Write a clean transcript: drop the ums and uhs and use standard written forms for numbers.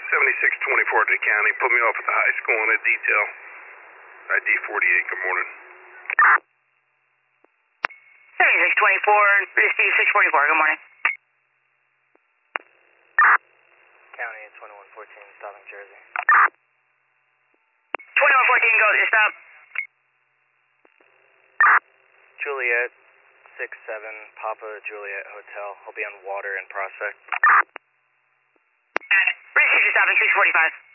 7624 to the county. Put me off at the high school on a detail. ID 48, good morning. 7624, Steve 644, good morning. County 2114, stopping Jersey. 2114, go, stop. Juliet 67, Papa Juliet Hotel. I'll be on Water and Prospect. British 67, 645.